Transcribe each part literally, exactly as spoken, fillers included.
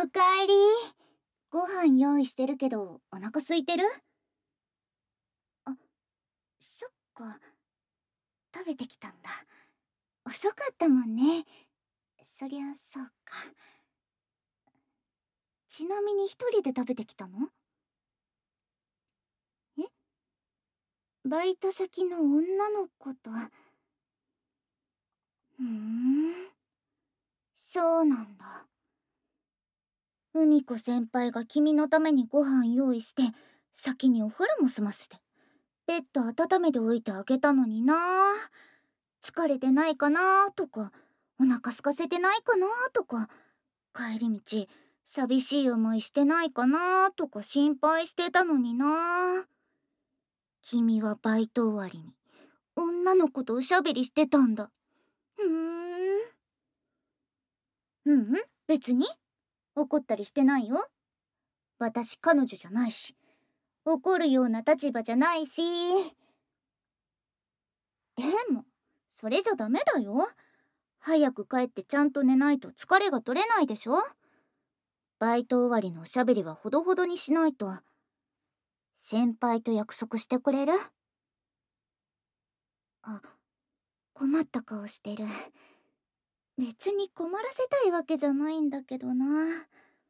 かえり。ご飯用意してるけど、お腹空いてる？あ、そっか。食べてきたんだ。遅かったもんね。そりゃそうか。ちなみに一人で食べてきたの？え？バイト先の女の子と。ふーん、そうなんだ。海子先輩が君のためにご飯用意して、先にお風呂も済ませて、ベッド温めておいてあげたのにな。疲れてないかなとか、お腹空かせてないかなとか、帰り道寂しい思いしてないかなとか心配してたのにな。君はバイト終わりに女の子とおしゃべりしてたんだ。ふーん。うんうん、別に怒ったりしてないよ。私彼女じゃないし、怒るような立場じゃないし。でもそれじゃダメだよ。早く帰ってちゃんと寝ないと疲れが取れないでしょ。バイト終わりのおしゃべりはほどほどにしないと。先輩と約束してくれる？あ、困った顔してる。別に困らせたいわけじゃないんだけどな。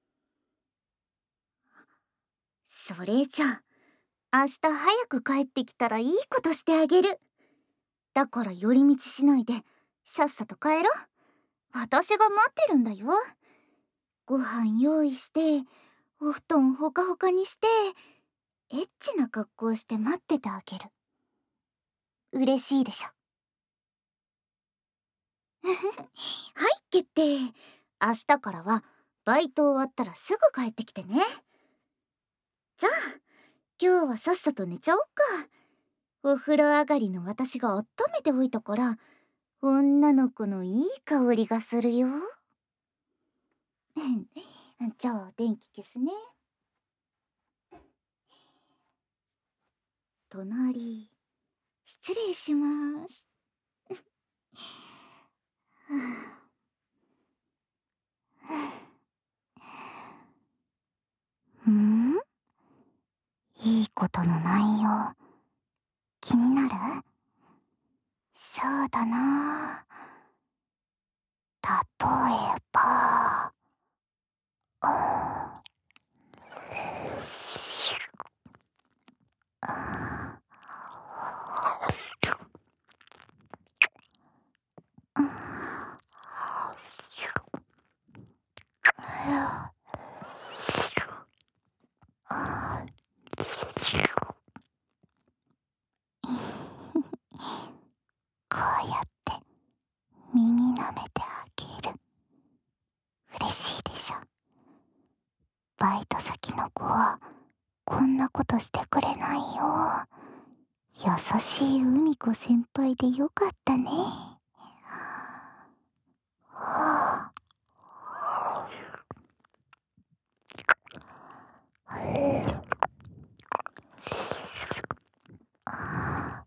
それじゃあ、明日早く帰ってきたらいいことしてあげる。だから寄り道しないで、さっさと帰ろ。私が待ってるんだよ。ご飯用意して、お布団ほかほかにして、エッチな格好して待っててあげる。嬉しいでしょ。はい、決定。明日からはバイト終わったらすぐ帰ってきてね。じゃあ今日はさっさと寝ちゃおっか。お風呂上がりの私が温めておいたから、女の子のいい香りがするよ。じゃあ電気消すね。隣失礼します。ん？いいことの内容気になる？そうだな。例えば、うん、こうやって耳舐めてあげる。嬉しいでしょ。バイト先の子はこんなことしてくれないよ。優しい海子先輩でよかったね。はあ、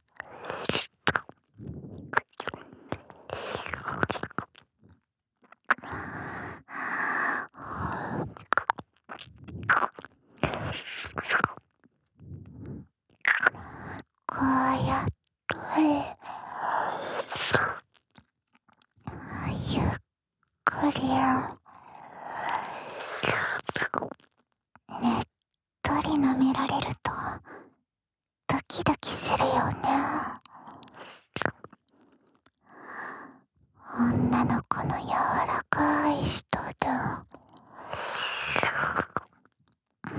こうやってゆっくりねっとり舐められるとドキドキするよね。女の子の柔らかい舌で、うん、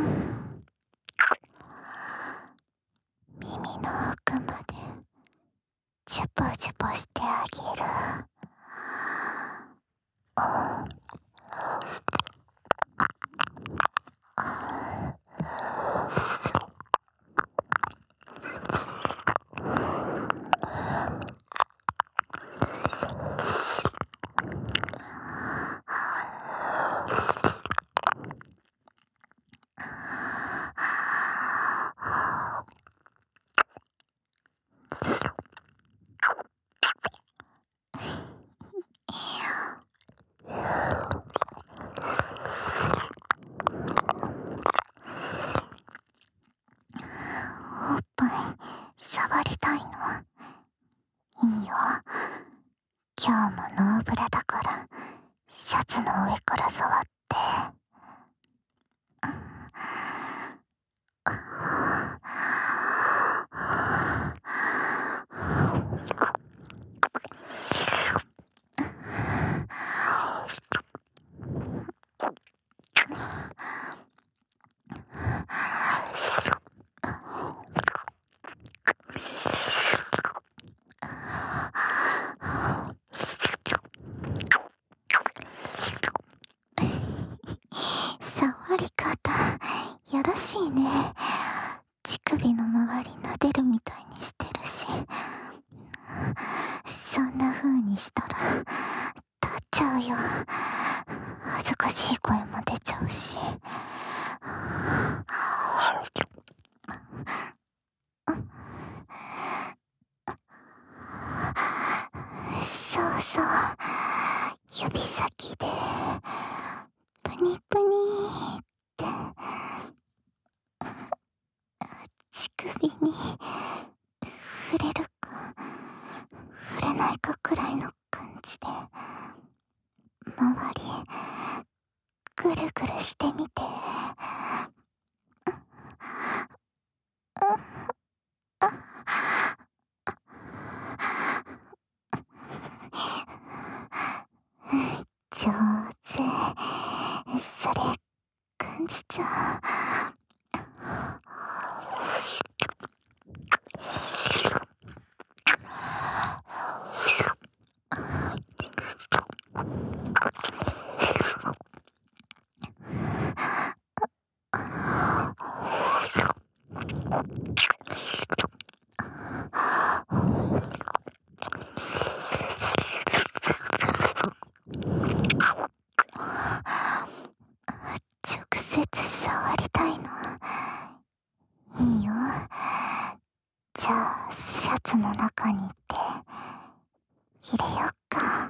耳の奥までチュポチュポしてあげる。うん、 たいの？いいよ。今日もノーブラだからシャツの上から触って。触り方よろしいね。乳首の周り撫でるみたいにしてるし、そんな風にしたら立っちゃうよ。恥ずかしい声も出ちゃうし。そうそう、指先でプニプニーって乳首に触れるか触れないかくらいの感じで周りぐるぐるしてみて。上手。それ感じちゃう。直接触りたいの？いいよ。じゃあシャツの中にって入れよっか。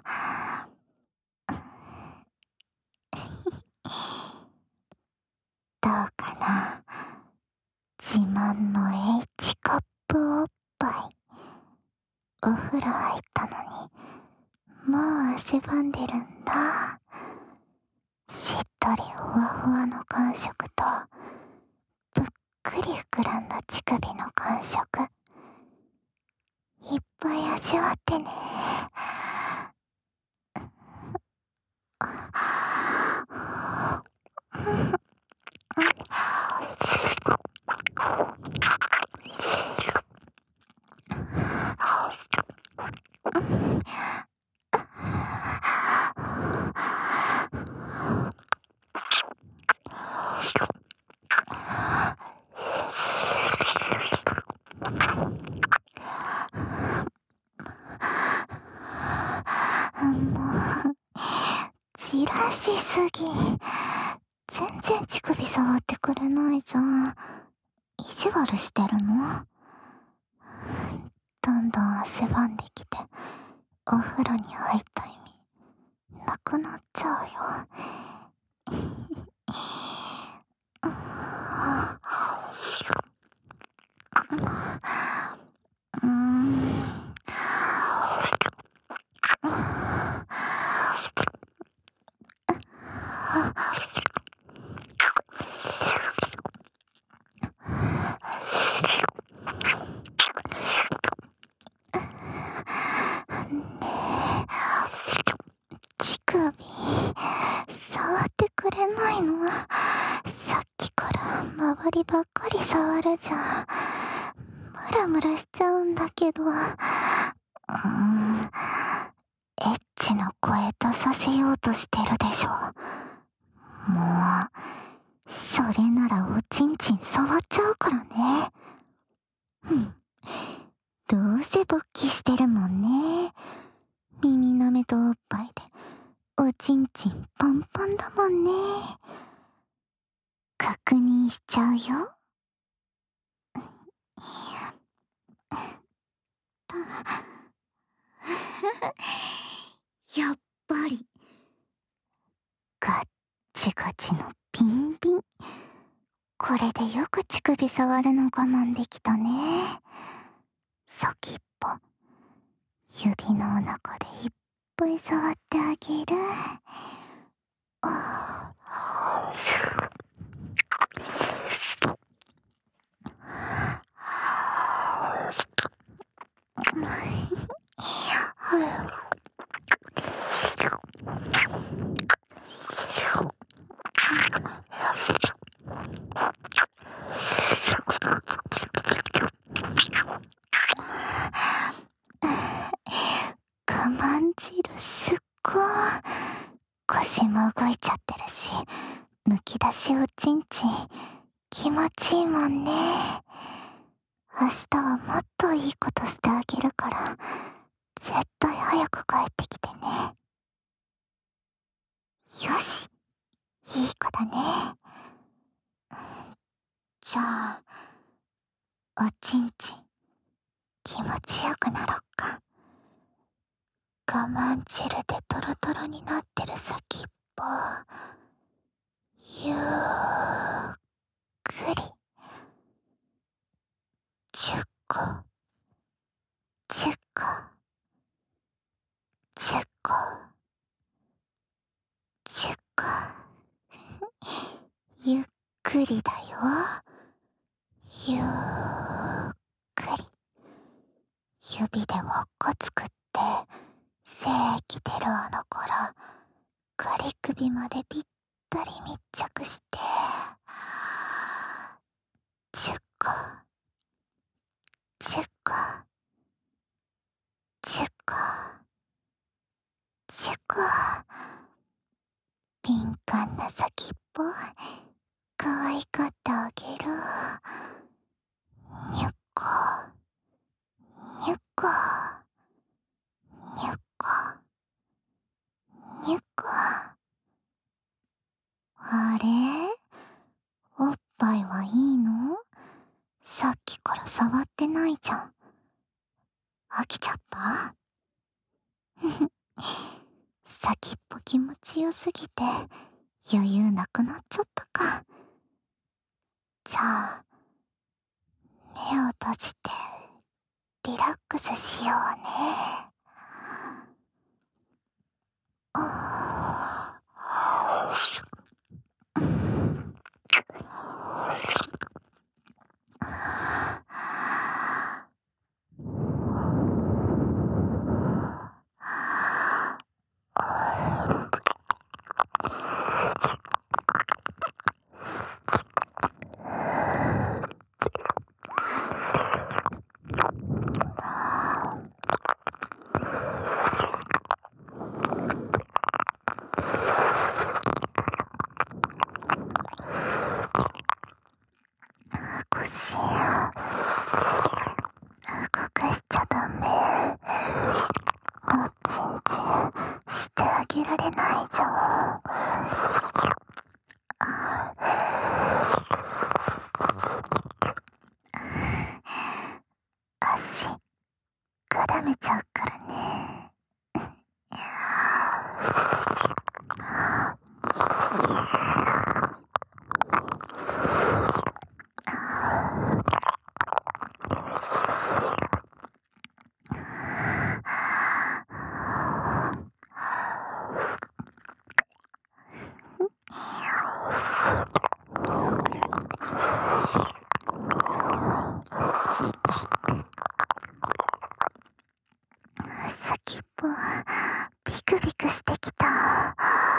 どうかな。自慢の H カップおっぱい。お風呂入ったのにもう汗ばんでるんだ。しっとりふわふわの感触とぷっくり膨らんだ乳首の感触、いっぱい味わってね。もうじらしすぎ。全然乳首触ってくれないじゃん。意地悪してるの？どんどん汗ばんできてお風呂に入った意味なくなっちゃうよ。うーん。乳首触ってくれないの？さっきから周りばっかり触るじゃん。ムラムラしちゃうんだけど。うーん、エッチな声出させようとしてるでしょ。もうそれならおちんちん触っちゃうからね。うん、どうせ勃起してるもんね。耳なめとおっぱいでおちんちんパンパンだもんね。確認しちゃうよ。やっぱりガッチガチのピンピン。これでよく乳首触るの我慢できたね。 先っぽ、指の中でいっぱい触ってあげる。あ我慢汁すっごい。腰も動いちゃってるし、むき出しおちんちん気持ちいいもんね。明日はもっといいことしてあげるから、絶対早く帰ってきてね。よし、いい子だね。じゃあ、おちんちん気持ちよくなろっか。我慢汁でトロトロになってる先っぽ、ゆっくりじゅっこじゅっこじゅっこじゅっこゆっくりだよ。ゆっくり。指で輪っこ作って精液出る穴から仮首までぴったり密着して、じゅっこじゅっこじゅっこじゅっこ。敏感な先っぽ可愛がってあげる。にゅっこにゅっこにゅっこにゅっこ。あれ、おっぱいはいいの？さっきから触ってないじゃん。飽きちゃった？先っぽ気持ちよすぎて余裕なくなっちゃったか。じゃあ目を閉じてリラックスしようね。腰動かしちゃダメ。おちんちんしてあげられないじゃん。足絡めちゃうからね。先っぽビクビクしてきた。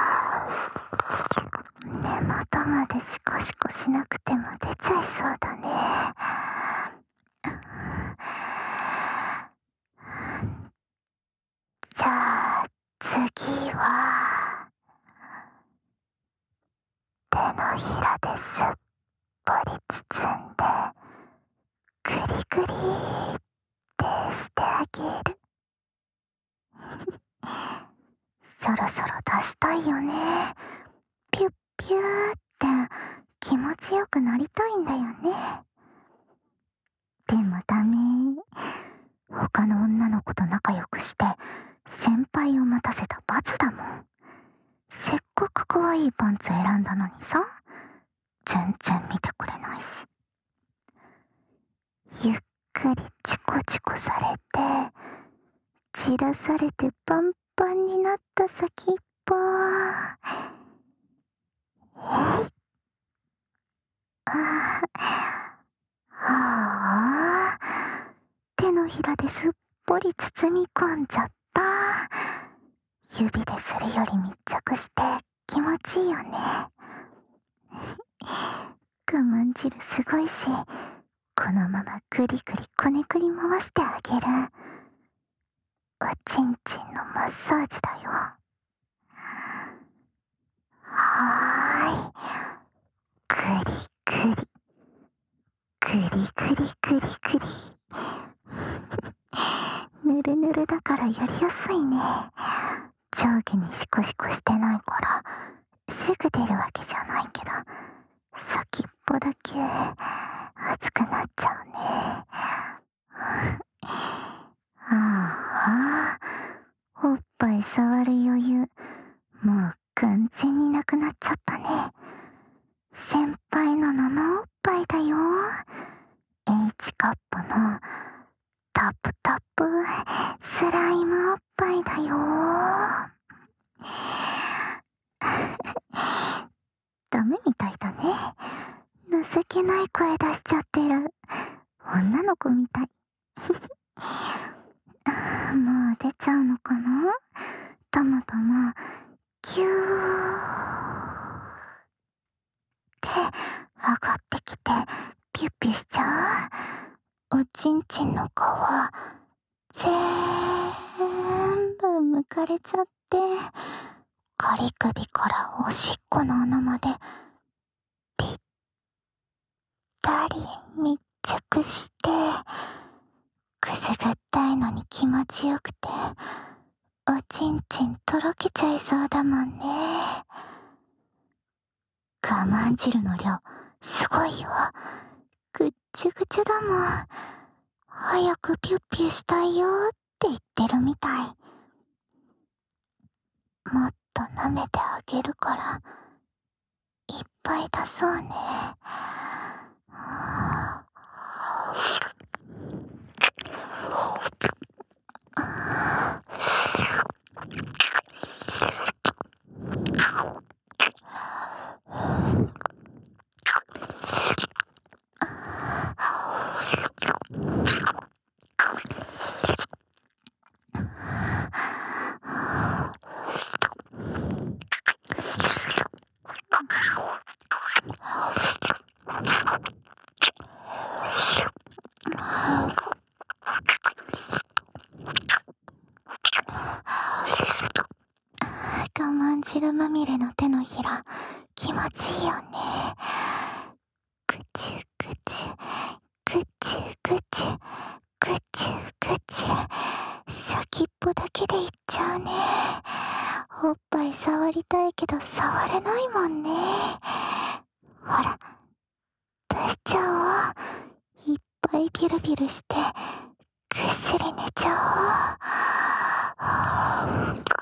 根元までシコシコしなくても出ちゃいそうだね。じゃあ次は手のひらですっぽり包んでグリグリってしてあげる。そろそろ出したいよね。ピュッピューって気持ちよくなりたいんだよね。でもダメ。他の女の子と仲良くして先輩を待たせた罰だもん。せっかく可愛いパンツ選んだのにさ、全然見てくれないし。ゆっくりチコチちこされて、散らされてパンパンになった先っぽ。えい。ああ、手のひらですっぽり包み込んじゃった。指でするより密着して気持ちいいよね。我慢汁すごいし、このままグリグリこねくり回してあげる。おちんちんのマッサージだよ。はーい。グリグリ。グリグリグリグリ。ぬるぬるだからやりやすいね。上下にシコシコしてないからすぐ出るわけじゃないけど、先っぽだけ熱くなっちゃうね。ああ、おっぱい触る余裕もう完全になくなっちゃったね。先輩の生おっぱいだよ。 H カップのタプタプスライムおっぱいだよ。ダメみたいだね。情けない声出しちゃってる。女の子みたい。もう出ちゃうのかな。たまたまキューって上がってきてピュッピュしちゃう。おちんちんの皮ぜーんぶ剥かれちゃって、仮首からおしっこの穴までぴったり密着して、くすぐったいのに気持ちよくておちんちんとろけちゃいそうだもんね。我慢汁の量すごいよ。ぐっちゃぐちゃだもん。早くピュッピュしたいよって言ってるみたい。もっと舐めてあげるからいっぱい出そうね。我慢汁まみれの手のひら気持ちいいよね。ぐちゅぐちゅぐちゅぐちゅぐちゅぐちゅ、先っぽだけでいっちゃうね。おっぱい触りたいけど触れないもんね。ほら出しちゃおう。いっぱいビルビルしてぐっすり寝ちゃおう。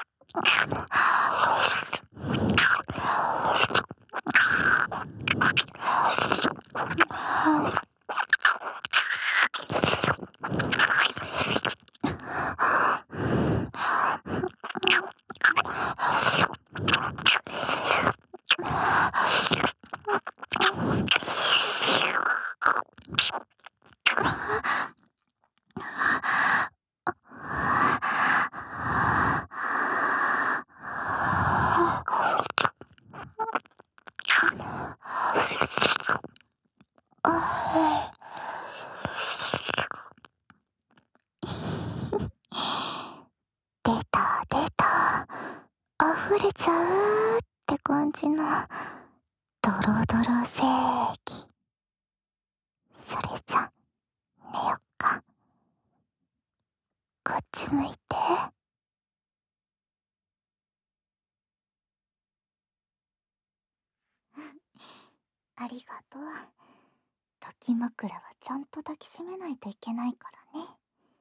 出た出た、溢れちゃうって感じのドロドロ正義。それじゃ寝よっか。こっち向いて。ありがとう。抱き枕はちゃんと抱きしめないといけないからね。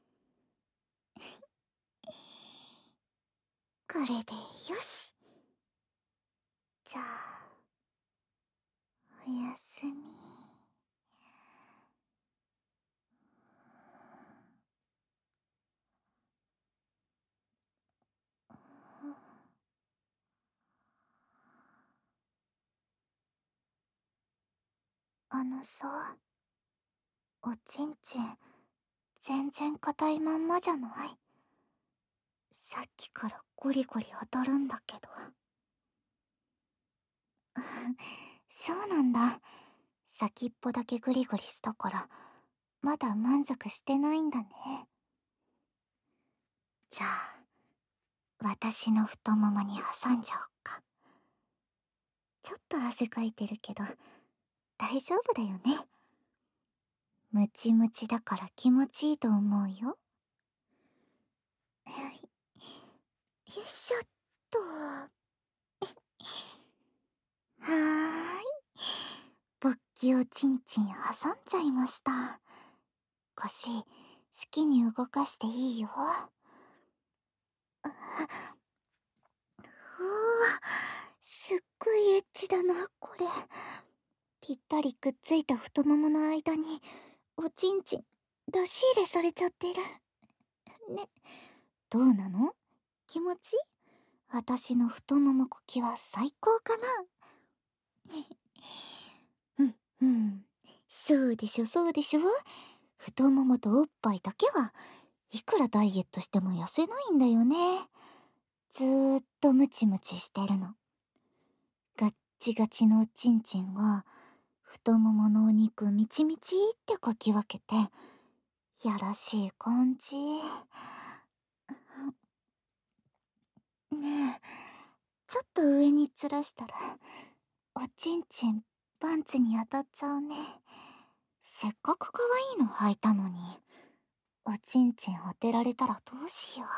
これでよし。じゃあおやすみ。 あのさ、おちんちん、全然硬いまんまじゃない？さっきからゴリゴリ当たるんだけど。そうなんだ。先っぽだけグリグリしたから、まだ満足してないんだね。じゃあ、私の太ももに挟んじゃおっか。ちょっと汗かいてるけど、大丈夫だよね。ムチムチだから気持ちいいと思うよ。はい。よいしょっと。はーい。勃起をチンチン挟んじゃいました。腰、好きに動かしていいよ。うわ、すっごいエッチだな、これ。ぴったりくっついた太ももの間に、おちんちん、出し入れされちゃってる。ね、どうなの？気持ち？私の太ももこきは最高かな？うん、うん。そうでしょ、そうでしょ。太ももとおっぱいだけはいくらダイエットしても痩せないんだよね。ずーっとムチムチしてるの。ガッチガチのおちんちんは太もものお肉みちみちってかき分けてやらしい感じ。ねえ、ちょっと上にずらしたらおちんちんパンツに当たっちゃうね。せっかく可愛いの履いたのにおちんちん当てられたらどうしよ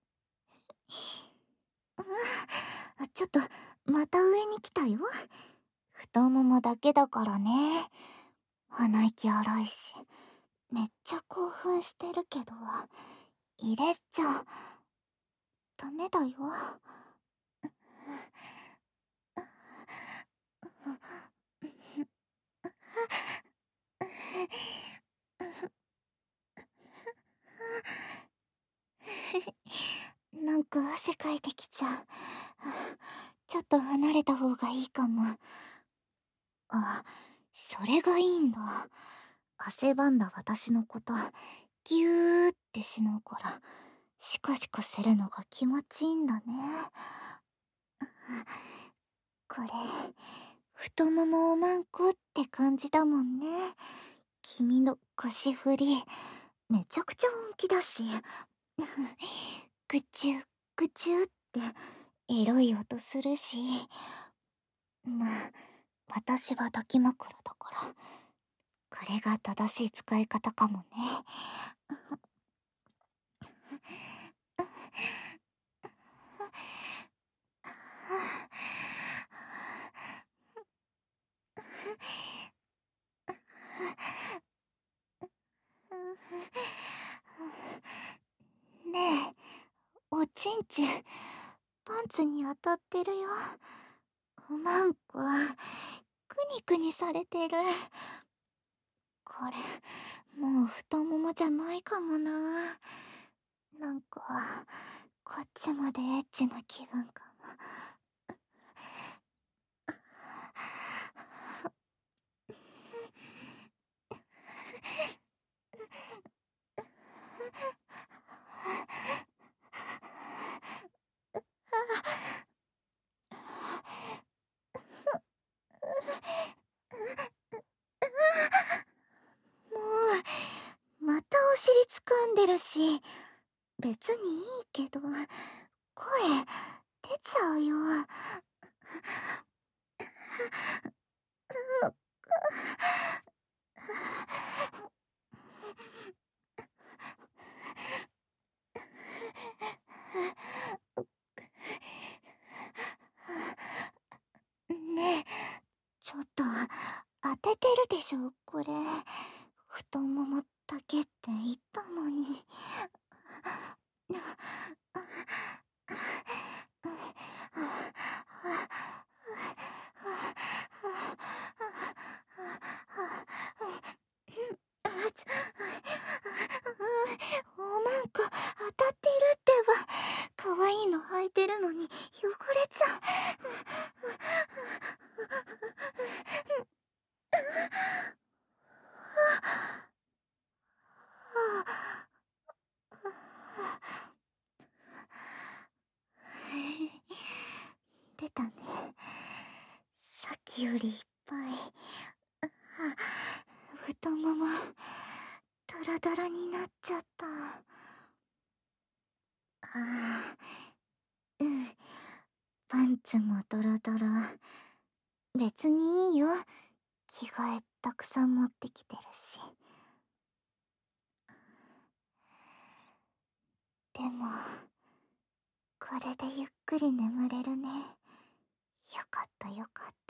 う。うん、ちょっとまた上に来たよ。太ももだけだからね。鼻息荒いしめっちゃ興奮してるけど入れちゃダメだよ。なんか汗かいてきちゃう。ちょっと離れた方がいいかも。あ、それがいいんだ。汗ばんだ私のことギューってしのうからシコシコするのが気持ちいいんだね。これ太ももおまんこって感じだもんね。君の腰振りめちゃくちゃ本気だしぐちゅぐちゅってエロい音するし、まあ私は抱き枕だからこれが正しい使い方かもね。ねえ、おちんちんパンツに当たってるよ。なんかくにくにされてる。これもう太ももじゃないかもな。なんかこっちまでエッチな気分かも。もうまたお尻掴んでるし別にいいけど声出ちゃうよ。ねえ、ちょっと当ててるでしょこれ。太ももだけって言ったのに。おまんこ当たってるってば。可愛いの履いてるのに汚れちゃう。 きよりいっぱい。あ、太ももドロドロになっちゃった。あ、うん、パンツもドロドロ。別にいいよ、着替えたくさん持ってきてるし。でもこれでゆっくり眠れるね。よかったよかった。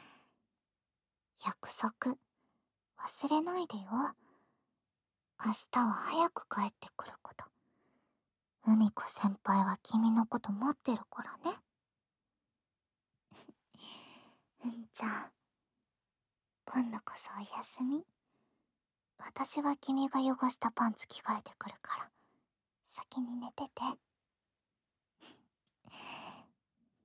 約束忘れないでよ。明日は早く帰ってくること。海子先輩は君のこと待ってるからね。うんちゃん、今度こそおやすみ。私は君が汚したパンツ着替えてくるから先に寝てて。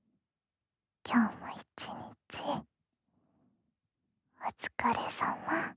今日も一日お疲れ様。